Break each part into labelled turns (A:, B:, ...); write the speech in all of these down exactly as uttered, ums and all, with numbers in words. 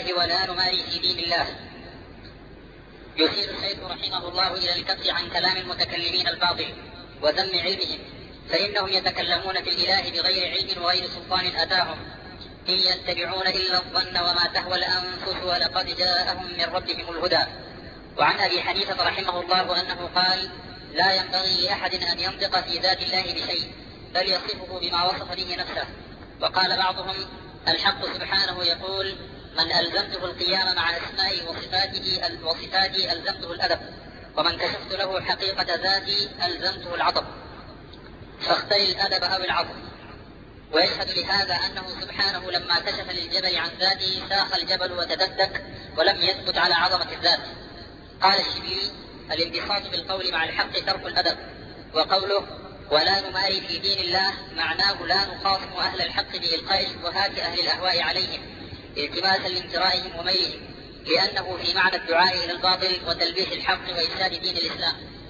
A: الله ولا نماري في دين الله. يشير الشيخ رحمه الله إلى الكف عن كلام المتكلمين الباطل وذم علمهم، فإنهم يتكلمون في الإله بغير علم وغير سلطان أتاهم، إن يتبعون إلا الظن وما تهوى الأنفس ولقد جاءهم من ربهم الهدى. وعن أبي حنيفة رحمه الله أنه قال: لا ينبغي لأحد أن ينطق في ذات الله بشيء، بل يصفه بما وصف به نفسه. وقال بعضهم: الحق سبحانه يقول: من ألزمته القيام مع أسمائي وصفاته وصفاتي ألزمته الأدب، ومن كشفت له حقيقة ذاتي ألزمته العطب، فاختر الأدب أو العطب. ويشهد لهذا أنه سبحانه لما كشف للجبل عن ذاته ساخ الجبل وتدكك ولم يثبت على عظمة الذات. قال الشبيلي: الانبساط بالقول مع الحق ترك الأدب. وقوله ولا نماري في دين الله معناه لا نخاصم أهل الحق بإلقاء شبهات أهل الأهواء عليهم التماسا لامترائهم وميلهم، لأنه في معنى الدعاء إلى الباطل وتلبيس الحق وإفساد دين الإسلام.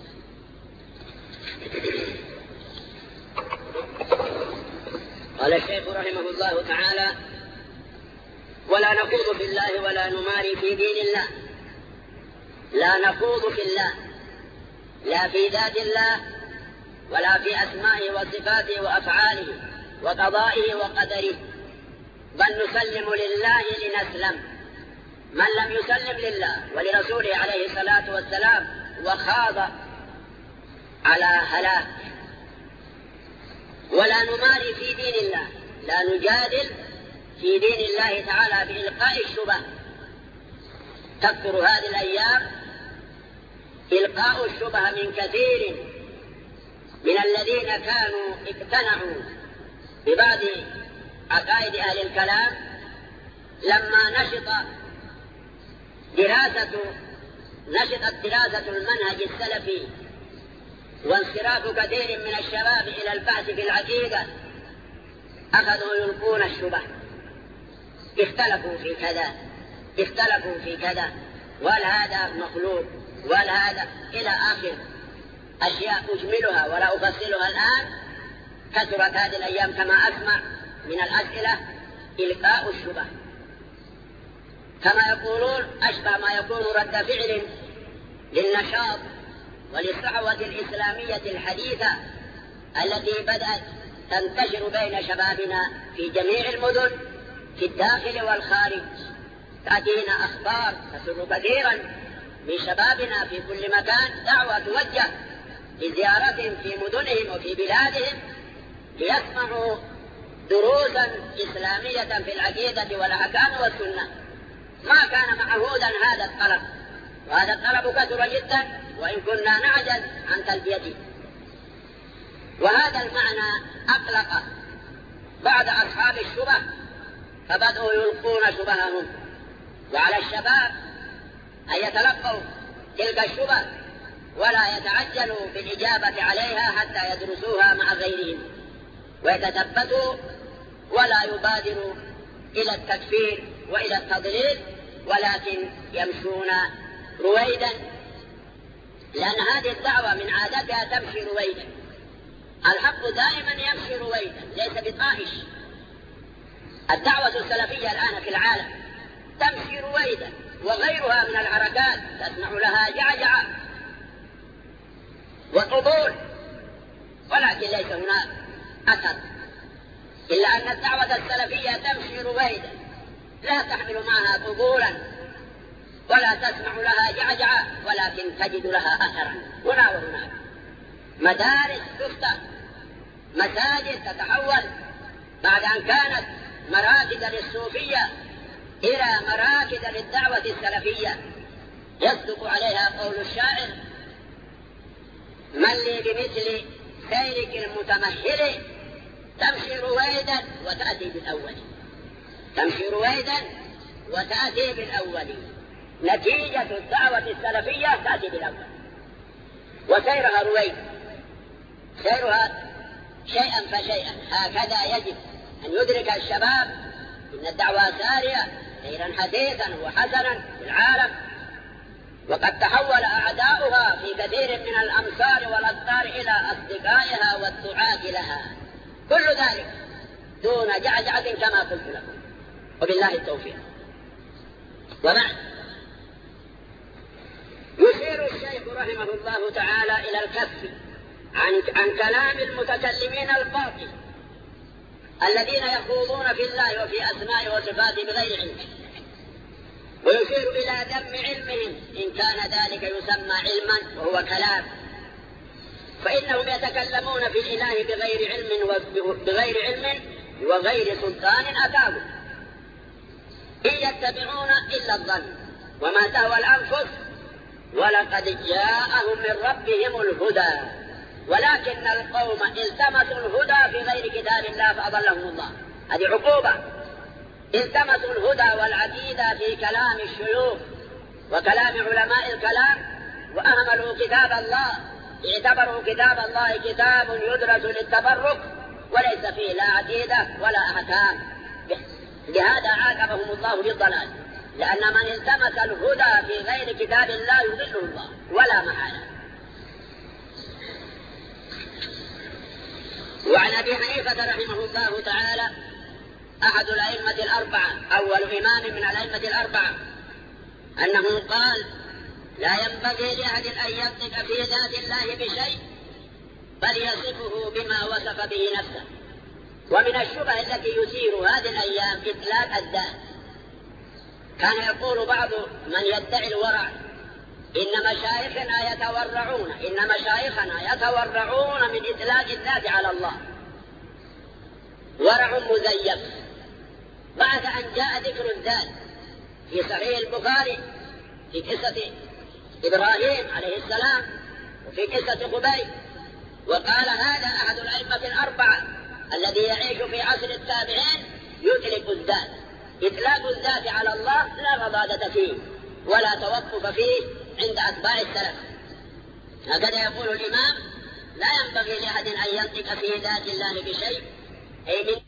B: قال الشيخ رحمه الله تعالى: ولا نخوض في الله ولا نماري في دين الله. لا نخوض في الله، لا في ذات الله ولا في أسمائه وصفاته وأفعاله وقضائه وقدره، بل نسلم لله لنسلم. من لم يسلم لله ولرسوله عليه الصلاة والسلام وخاض على هلاك. ولا نماري في دين الله، لا نجادل في دين الله تعالى بإلقاء الشبه. تكثر هذه الأيام إلقاء الشبه من كثير من الذين كانوا اقتنعوا ببعض عقائد أهل الكلام لما نشط دراسة نشطت دراسة المنهج السلفي وانصراف كثير من الشباب إلى البحث في العقيدة، أخذوا يلقون الشبه. اختلفوا في كذا، اختلفوا في كذا، وهل هذا مخلوق وهل هذا إلى آخر أشياء أجملها ولا أفصلها الآن. كثرت هذه الأيام كما أسمع من الأسئلة إلقاء الشبه، كما يقولون أشبه ما يكون رد فعل للنشاط وللصحوة الإسلامية الحديثة التي بدأت تنتشر بين شبابنا في جميع المدن في الداخل والخارج. تأتينا أخبار تسر كثيرا من شبابنا في كل مكان، دعوة توجه لزيارتهم في مدنهم وفي بلادهم ليسمعوا دروسا إسلامية في العقيدة والأحكام والسنة. ما كان معهودا هذا الطلب، وهذا الطلب كثر جدا وإن كنا نعجز عن تلبيته. وهذا المعنى أقلق بعض أصحاب الشبه فبدأوا يلقون شبههم، وعلى الشباب أن يتلقوا تلك الشبه ولا يتعجلوا بالإجابة عليها حتى يدرسوها مع غيرهم ويتثبتوا، ولا يبادروا إلى التكفير وإلى التضليل، ولكن يمشون رويدا، لأن هذه الدعوة من عادتها تمشي رويدا. الحق دائما يمشي رويدا ليس بطائش. الدعوة السلفية الآن في العالم تمشي رويدا، وغيرها من الحركات تسمع لها جعجعة وقبول، ولكن ليس هناك أثر، إلا أن الدعوة السلفية تمشي رويدا لا تحمل معها قبولا ولا تسمع لها جعجعة، ولكن تجد لها أثرا هنا وهناك. مدارس تفتح، مساجد تتحول بعد أن كانت مراكز للصوفية إلى مراكز للدعوة السلفية. يصدق عليها قول الشاعر: من لي بمثل سيرك المتمهل تمشي رويدا وتأتي بالأول. تمشي رويدا وتأتي بالأول. نتيجة الدعوة السلفية تأتي بالأول، وسيرها رويد، سيرها شيئا فشيئا. هكذا يجب أن يدرك الشباب إن الدعوة سارية سيرا حديثا وحسنا في العالم، وقد تحول أعداؤها في كثير من الأمصار والأقطار إلى أصدقائها والدعاة لها. كل ذلك دون جعجعة كما قلت لكم، وبالله التوفيق. وبعد، يشير الشيخ رحمه الله تعالى إلى الكف عن, عن كلام المتكلمين الباطل الذين يخوضون في الله وفي أسماء وصفاته بغير علم، ويشير إلى ذم علمهم إن كان ذلك يسمى علما وهو كلام، فإنهم يتكلمون في الإله بغير علم وبغير علم وغير سلطان أتاهم، إن يتبعون إلا الظن وما تهوى الأنفس، ولقد جاءهم من ربهم الهدى، ولكن القوم التمسوا الهدى في غير كتاب الله فأضلهم الله. هذه عقوبة، التمسوا الهدى والعقيدة في كلام الشيوخ وكلام علماء الكلام، وأهملوا كتاب الله، اعتبروا كتاب الله كتاب يدرس للتبرك وليس فيه لا عقيدة ولا أحكام، لهذا عاقبهم الله بالضلال، لأن من التمس الهدى في غير كتاب الله يضله الله ولا محالة. وعن أبي حنيفة رحمه الله تعالى أحد الأئمة الأربعة، أول إمام من الأئمة الأربعة، أنه قال: لا ينبغي لأحد أن ينطق في ذات الله بشيء بل يصفه بما وصف به نفسه. ومن الشبه التي يثير هذه الأيام إطلاق الذات. كان يقول بعض من يدعي الورع: إن مشايخنا يتورعون إن مشايخنا يتورعون من إطلاق الذات على الله، ورع مزيف. بعد أن جاء ذكر الذات في صحيح البخاري في قصة إبراهيم عليه السلام وفي قصة قبيل، وقال: هذا أحد الأئمة الأربعة الذي يعيش في عصر التابعين يطلق الذات. إطلاق الذات على الله لا مضادة فيه ولا توقف فيه عند أتباع السلف. هكذا يقول الإمام: لا ينبغي لأحد أن ينطق في ذات الله بشيء، أي من